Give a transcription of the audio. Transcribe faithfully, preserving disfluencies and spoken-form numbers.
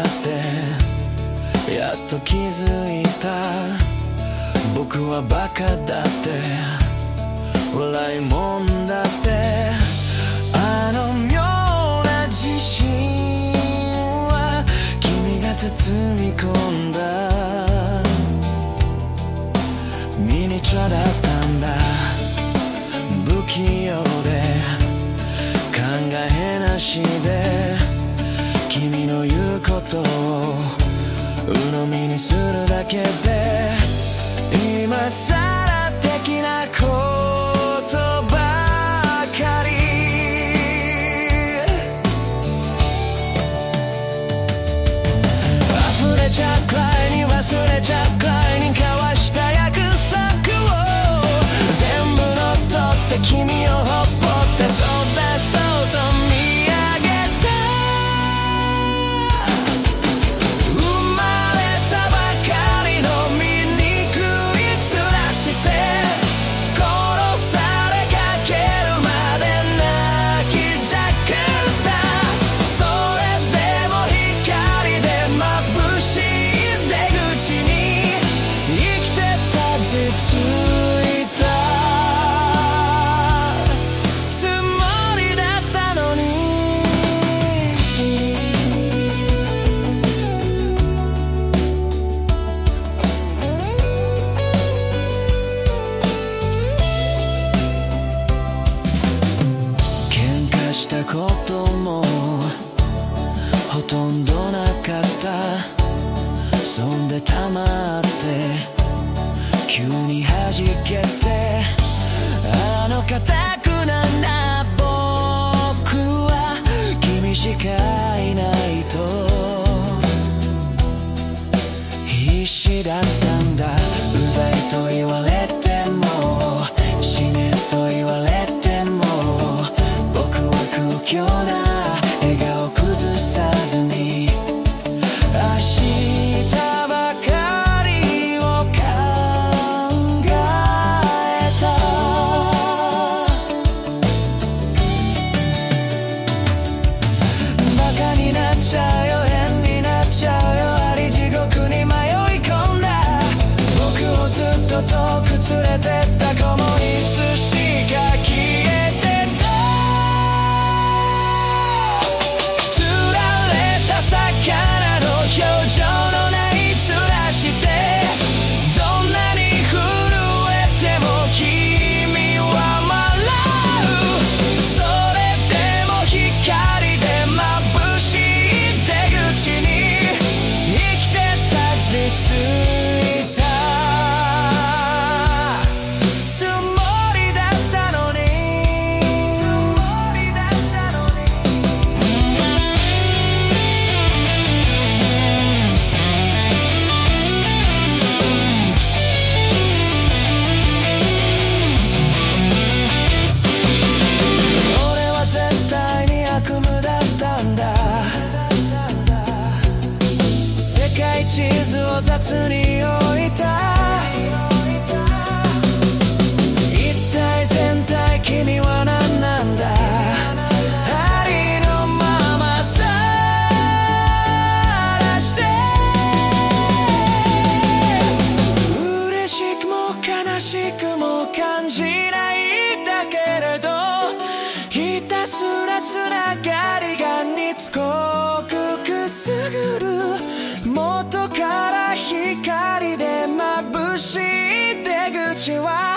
ってやっと気づいた。僕はバカだって笑いもんだって、あの妙な自信は君が包み込んだミニチュアだったんだ。不器用で考えなしで君の言うことを鵜呑みにするだけで、今さら的なことばかり。溢れちゃうくらいに忘れちゃうくらいに交わした約束を全部乗っ取って君をほっぽって飛ばそうと見上げた。生まれたばかりの醜い面して殺されかけるまで泣きじゃくった。それでも光で眩しい出口に生きてた実いたつもりだったのに。喧嘩したこともほとんどなかった。そんで溜まって急に弾けて、あの固くなな僕は君しかいないと必死だったんだ。うざいと言われても死ねと言われても僕は空虚な笑顔崩さずに明日ばかりを考えた。バカになっちゃうよ変になっちゃうよあり地獄に迷い込んだ。僕をずっと遠く連れてった子もいつしか消えてた。釣られた魚の表情のない面してどんなに震えても君は笑う。それでも光で眩しい出口に生きてた実いたつもりだったのに。つもりだったのに。俺は絶対に悪夢だったんだ。世界地図を雑に置いた。一体全体君は何なんだ。ありのままさらして嬉しくも悲しくも感じないだけれどひたすらつながりがにつこくくすぐる元から光で眩しい出口は